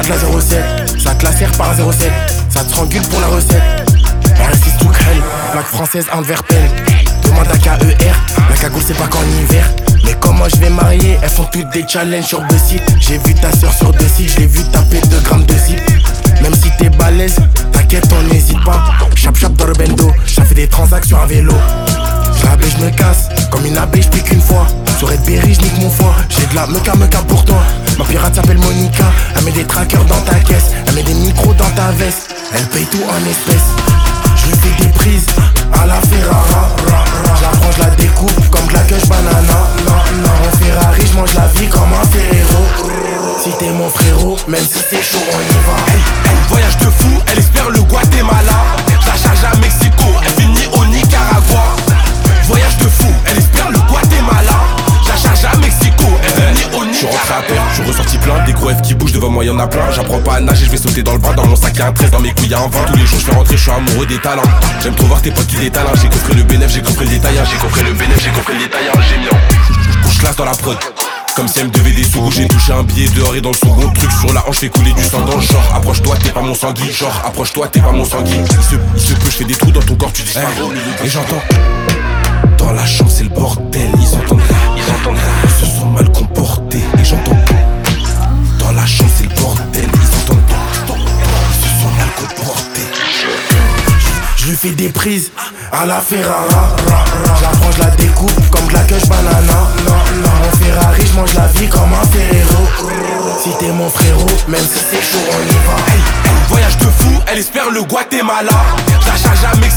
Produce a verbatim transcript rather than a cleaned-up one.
de la zéro sept. Ça te la sert par un zéro sept. Ça te rengule pour la recette. R S six tout crème, plaque française Antwerpen. Demande à K E R, la cagoule c'est pas qu'en hiver. Mais comment je vais marier, elles font toutes des challenges sur deux sites. J'ai vu ta soeur sur deux sites, je l'ai vu taper deux grammes de zip. Même si t'es balèze, t'inquiète on n'hésite pas. Chap chap dans le bendo, j'ai fait des transactions à vélo. J'rabais, j'me casse, comme une abeille j'pique qu'une fois. Sur Red Berry j'nique mon foie, j'ai de la meca meca pour toi. Ma pirate s'appelle Monica, elle met des trackers dans ta caisse. Elle met des micros dans ta veste, elle paye tout en espèces. J'lui fais des prises, à la Ferrara. J'apprends, j'la découpe, comme de la queue banana. Non, non, en Ferrari j'mange la vie comme un Ferrero. Si t'es mon frérot, même si c'est chaud on y va. Hey, hey, voyage de fou, elle espère le Guatemala. La charge à Mexico, elle finit au Nicaragua. Voyage de fou, elle espère le Guatemala. La charge à Mexico, elle finit au Nicaragua. Je suis rentré à terre, je suis ressorti plein. Des gros F qui bougent devant moi, y'en a plein. J'apprends pas à nager, je vais sauter dans le bain. Dans mon sac y'a un treize, dans mes couilles y'a un vingt. Tous les jours je fais rentrer, je suis amoureux des talents. J'aime trop voir tes potes qui détalent. J'ai compris le bénéf, j'ai compris le détail. J'ai compris le bénéf, j'ai compris le détail. J'ai mis en couche classe dans la prod. Comme si elle me devait des sous. J'ai touché un billet dehors et dans le second truc sur la hanche, fais couler du sang dans le genre. Approche-toi, t'es pas mon sanguin. Genre, approche-toi, t'es pas mon sanguin. Il se, il se peut, je fais des trous dans ton corps, tu dis hey, et j'entends dans la chambre c'est le bordel. Ils entendent, ils entendent, ils se sont mal comportés. Et j'entends dans la chambre c'est le bordel. Ils entendent, ils se sont mal comportés. Je lui fais des prises à la Ferrara. J'apprends, je la découpe comme de la queue banana. Non, non, en Ferrari, j'mange la vie comme un Ferrero. Si t'es mon frérot, même si c'est chaud, on y va. Hey, hey, voyage de fou, elle espère le Guatemala. La charge à Mexico.